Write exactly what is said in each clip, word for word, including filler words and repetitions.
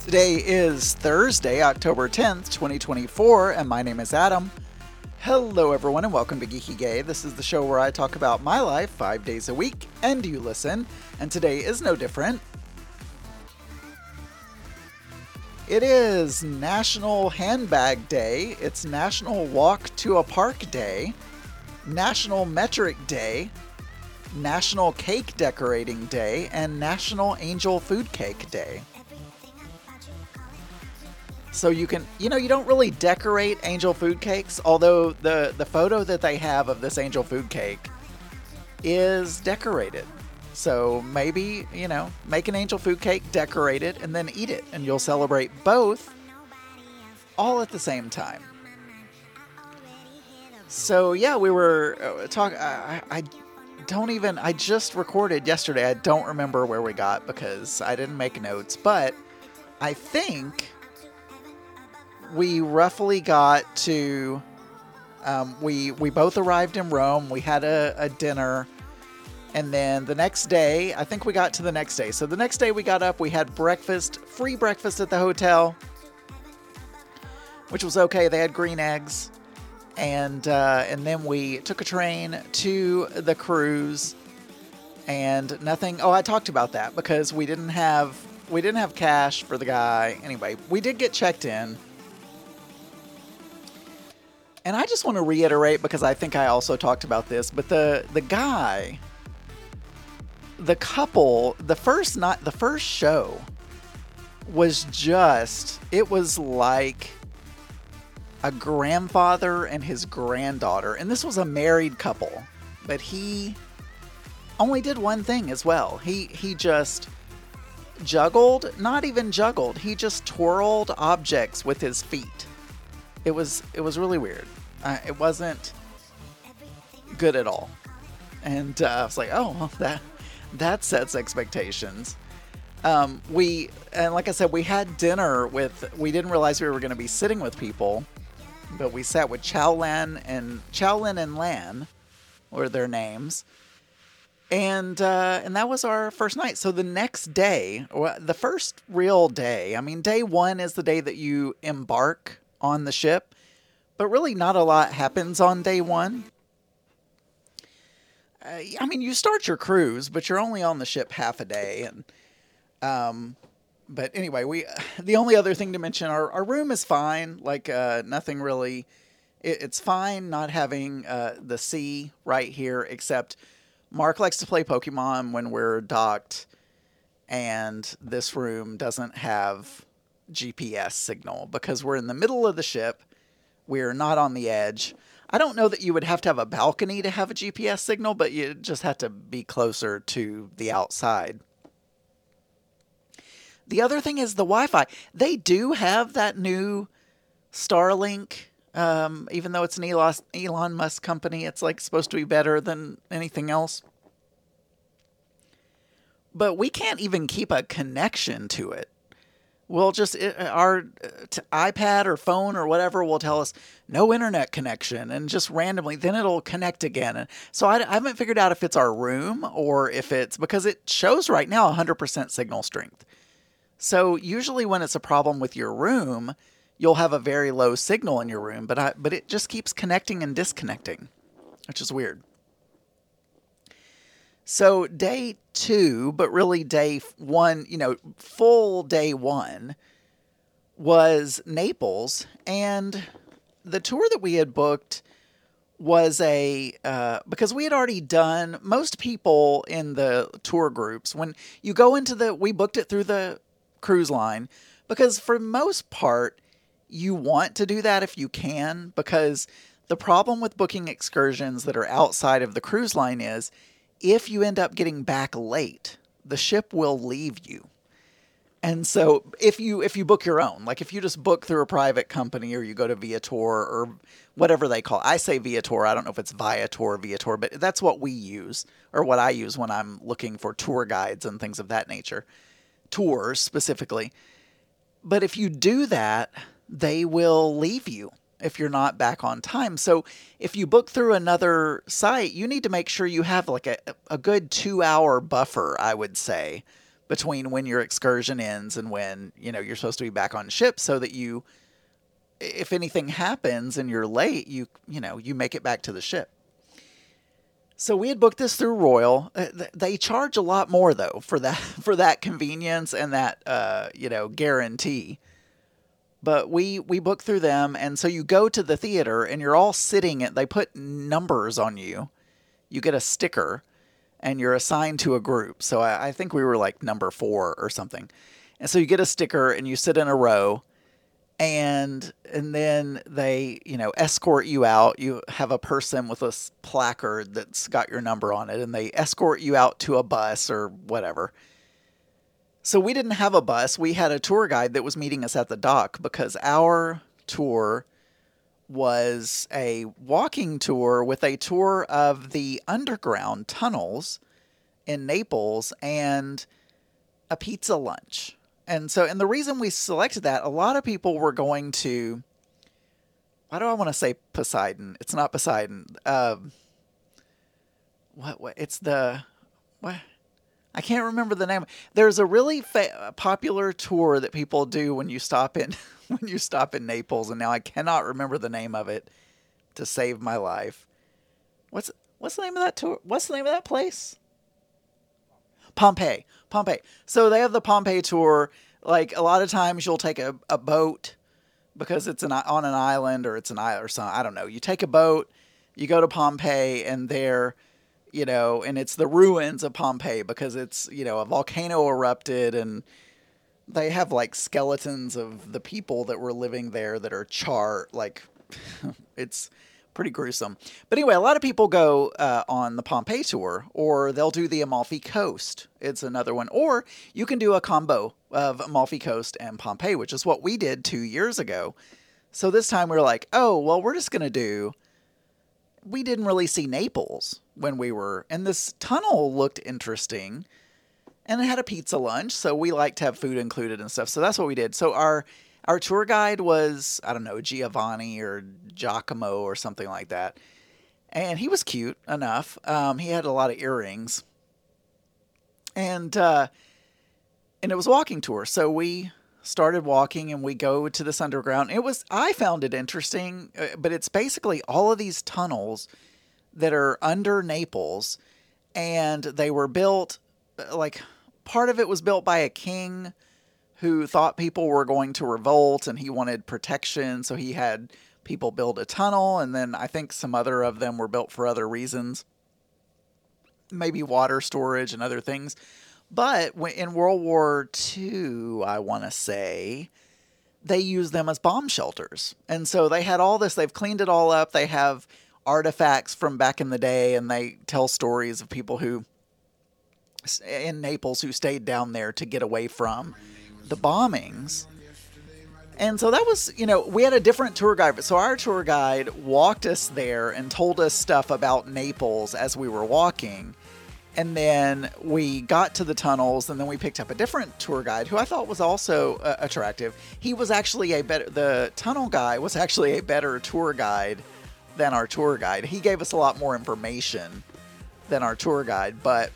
Today is Thursday, October tenth, twenty twenty-four, and my name is Adam. Hello, everyone, and welcome to Geeky Gay. This is the show where I talk about my life five days a week, and you listen, and today is no different. It is National Handbag Day, it's National Walk to a Park Day, National Metric Day, National Cake Decorating Day, and National Angel Food Cake Day. So you can, you know, you don't really decorate angel food cakes, although the, the photo that they have of this angel food cake is decorated. So maybe, you know, make an angel food cake, decorate it, and then eat it. And you'll celebrate both all at the same time. So yeah, we were uh, talking, I, I don't even, I just recorded yesterday. I don't remember where we got because I didn't make notes, but I think we roughly got to, um, we we both arrived in Rome. We had a, a dinner. And then the next day, I think we got to the next day. So the next day we got up, we had breakfast, free breakfast at the hotel, which was okay. They had green eggs. And, uh, and then we took a train to the cruise and nothing. Oh, I talked about that because we didn't have, we didn't have cash for the guy. Anyway, we did get checked in. And I just want to reiterate, because I think I also talked about this, but the, the guy, the couple, the first night, the first show was just, it was like a grandfather and his granddaughter. And this was a married couple, but he only did one thing as well. He, he just juggled, not even juggled. He just twirled objects with his feet. It was, it was really weird. Uh, it wasn't good at all. And uh, I was like, oh, well, that, that sets expectations. Um, we, and like I said, we had dinner with, we didn't realize we were going to be sitting with people, but we sat with Chow Lan and Chow Lin and Lan were their names. And, uh, and that was our first night. So the next day, or the first real day, I mean, day one is the day that you embark on the ship, but really not a lot happens on day one. Uh, I mean, you start your cruise, but you're only on the ship half a day. And, um, but anyway, we, the only other thing to mention, our, our room is fine. Like, uh, nothing really, it, it's fine not having, uh, the sea right here, except Mark likes to play Pokemon when we're docked, and this room doesn't have G P S signal because we're in the middle of the ship. We're not on the edge. I don't know that you would have to have a balcony to have a G P S signal, but you just have to be closer to the outside. The other thing is the Wi-Fi. They do have that new Starlink, um, even though it's an Elon, Elon Musk company. It's like supposed to be better than anything else. But we can't even keep a connection to it. We'll just, our t- iPad or phone or whatever will tell us no internet connection, and just randomly, then it'll connect again. And so I, I haven't figured out if it's our room or if it's, because it shows right now one hundred percent signal strength. So usually when it's a problem with your room, you'll have a very low signal in your room, but I, but it just keeps connecting and disconnecting, which is weird. So day two, but really day one, you know, full day one was Naples. And the tour that we had booked was a, uh, because we had already done, most people in the tour groups, when you go into the, we booked it through the cruise line, because for most part, you want to do that if you can, because the problem with booking excursions that are outside of the cruise line is, if you end up getting back late, the ship will leave you. And so if you if you book your own, like if you just book through a private company or you go to Viator or whatever they call it. I say Viator. I don't know if it's Viator or Viator, but that's what we use, or what I use when I'm looking for tour guides and things of that nature. Tours specifically. But if you do that, they will leave you if you're not back on time. So if you book through another site, you need to make sure you have like a, a good two hour buffer, I would say, between when your excursion ends and when, you know, you're supposed to be back on ship, so that you, if anything happens and you're late, you, you know, you make it back to the ship. So we had booked this through Royal. They charge a lot more though for that, for that convenience and that, uh, you know, guarantee. But we, we booked through them. And so you go to the theater and you're all sitting at, they put numbers on you. You get a sticker and you're assigned to a group. So I, I think we were like number four or something. And so you get a sticker and you sit in a row. And and then they, you know, escort you out. You have a person with a placard that's got your number on it, and they escort you out to a bus or whatever. So we didn't have a bus. We had a tour guide that was meeting us at the dock, because our tour was a walking tour with a tour of the underground tunnels in Naples and a pizza lunch. And so, and the reason we selected that, a lot of people were going to, why do I want to say Poseidon? It's not Poseidon. Um, what, what, it's the, what? I can't remember the name. There's a really fa- popular tour that people do when you stop in, when you stop in Naples. And now I cannot remember the name of it to save my life. What's, what's the name of that tour? What's the name of that place? Pompeii. Pompeii. So they have the Pompeii tour. Like, a lot of times you'll take a, a boat because it's an, on an island, or it's an island or something. I don't know. You take a boat, you go to Pompeii, and there, you know, and it's the ruins of Pompeii because it's, you know, a volcano erupted, and they have like skeletons of the people that were living there that are charred. Like, it's pretty gruesome. But anyway, a lot of people go uh, on the Pompeii tour, or they'll do the Amalfi Coast. It's another one. Or you can do a combo of Amalfi Coast and Pompeii, which is what we did two years ago. So this time we were like, oh, well, we're just going to do... We didn't really see Naples when we were... And this tunnel looked interesting. And it had a pizza lunch, so we like to have food included and stuff. So that's what we did. So our... Our tour guide was, I don't know, Giovanni or Giacomo or something like that. And he was cute enough. Um, he had a lot of earrings. And uh, and it was a walking tour. So we started walking and we go to this underground. It was, I found it interesting, uh, but it's basically all of these tunnels that are under Naples. And they were built, like, part of it was built by a king who thought people were going to revolt, and he wanted protection, so he had people build a tunnel, and then I think some other of them were built for other reasons, maybe water storage and other things. But in World War Two, I want to say, they used them as bomb shelters. And so they had all this, they've cleaned it all up, they have artifacts from back in the day, and they tell stories of people who, in Naples, who stayed down there to get away from the bombings. And so that was, you know, we had a different tour guide. So our tour guide walked us there and told us stuff about Naples as we were walking. And then we got to the tunnels, and then we picked up a different tour guide who I thought was also uh, attractive. He was actually a better, the tunnel guy was actually a better tour guide than our tour guide. He gave us a lot more information than our tour guide, but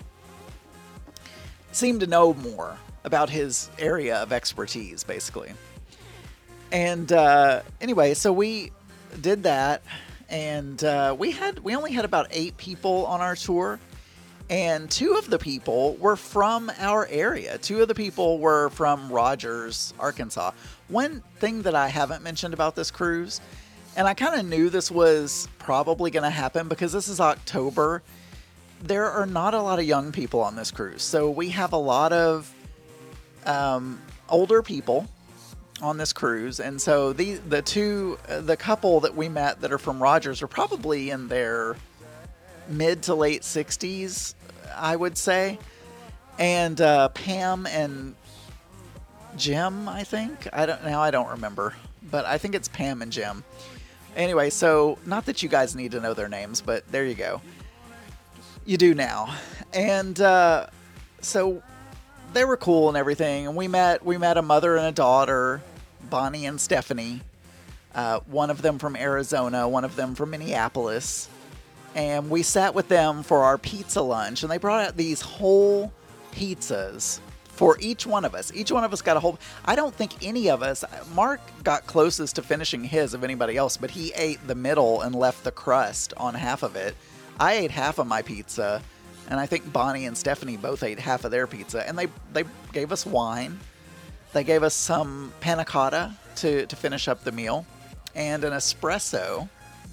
seemed to know more about his area of expertise, basically. And uh, anyway, so we did that, and uh, we had we only had about eight people on our tour, and two of the people were from our area. Two of the people were from Rogers, Arkansas. One thing that I haven't mentioned about this cruise, and I kind of knew this was probably going to happen because this is October, there are not a lot of young people on this cruise. So we have a lot of Um, older people on this cruise, and so the the two uh, the couple that we met that are from Rogers are probably in their mid to late sixties, I would say. And uh, Pam and Jim, I think I don't now I don't remember, but I think it's Pam and Jim. Anyway, so not that you guys need to know their names, but there you go. You do now. And uh, so. They were cool and everything, and we met we met a mother and a daughter, Bonnie and Stephanie, uh, one of them from Arizona, one of them from Minneapolis, and we sat with them for our pizza lunch, and they brought out these whole pizzas for each one of us. Each one of us got a whole. I don't think any of us. Mark got closest to finishing his of anybody else, but he ate the middle and left the crust on half of it. I ate half of my pizza, and I think Bonnie and Stephanie both ate half of their pizza. And they they gave us wine. They gave us some panna cotta to to finish up the meal, and an espresso.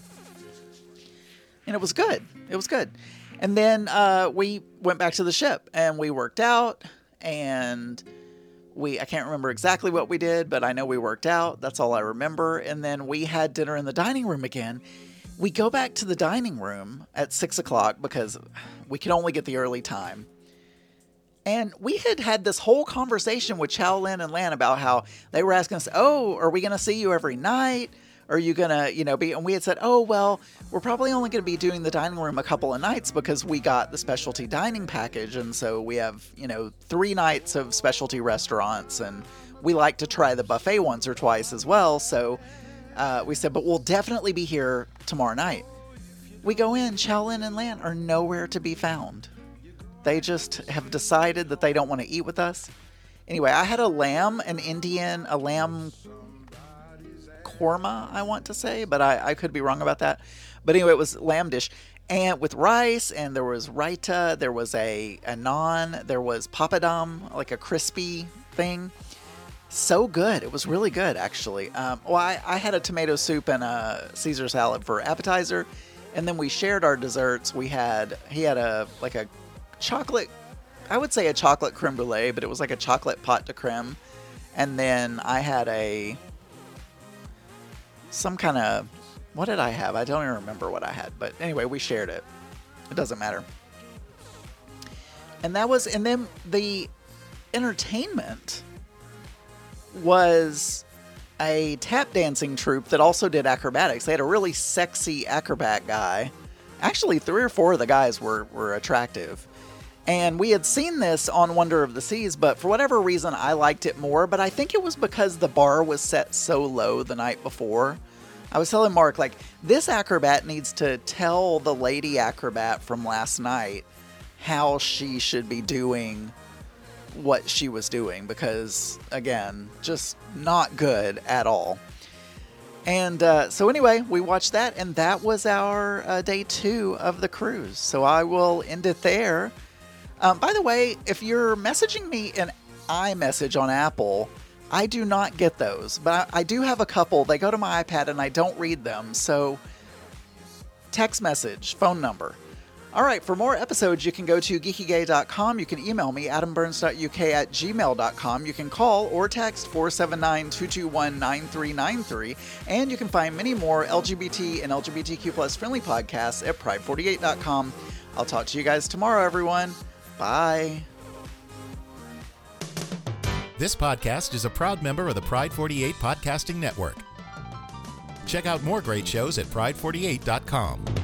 And it was good. It was good. And then uh, we went back to the ship, and we worked out. And we, I can't remember exactly what we did, but I know we worked out. That's all I remember. And then we had dinner in the dining room again. We go back to the dining room at six o'clock because we could only get the early time. And we had had this whole conversation with Chow Lin and Lan about how they were asking us, oh, are we going to see you every night? Are you going to, you know, be, and we had said, oh, well, we're probably only going to be doing the dining room a couple of nights because we got the specialty dining package. And so we have, you know, three nights of specialty restaurants, and we like to try the buffet once or twice as well. So uh, we said, but we'll definitely be here tomorrow night. We go in, Chow Lin and Lan are nowhere to be found. They just have decided that they don't want to eat with us. Anyway, I had a lamb, an Indian, a lamb korma, I want to say, but I, I could be wrong about that. But anyway, it was lamb dish, and with rice, and there was raita, there was a, a naan, there was papadum, like a crispy thing. So good. It was really good, actually. Um, well, I, I had a tomato soup and a Caesar salad for appetizer, and then we shared our desserts. We had, he had a, like a chocolate, I would say a chocolate creme brulee, but it was like a chocolate pâte de crème. And then I had a, some kind of, what did I have? I don't even remember what I had, but anyway, we shared it. It doesn't matter. And that was, and then the entertainment was a tap dancing troupe that also did acrobatics. They had a really sexy acrobat guy. Actually, three or four of the guys were, were attractive. And we had seen this on Wonder of the Seas, but for whatever reason, I liked it more. But I think it was because the bar was set so low the night before. I was telling Mark, like, this acrobat needs to tell the lady acrobat from last night how she should be doing what she was doing. Because, again, just not good at all. And uh, so anyway, we watched that, and that was our uh, day two of the cruise. So I will end it there. Um, by the way, if you're messaging me an iMessage on Apple, I do not get those, but I, I do have a couple. They go to my iPad and I don't read them. So text message, phone number. All right, for more episodes, you can go to geeky gay dot com. You can email me, adam burns dot u k at gmail dot com. You can call or text four seven nine, two two one, nine three nine three. And you can find many more L G B T and L G B T Q plus friendly podcasts at pride forty-eight dot com. I'll talk to you guys tomorrow, everyone. Bye. This podcast is a proud member of the Pride forty-eight Podcasting Network. Check out more great shows at pride forty-eight dot com.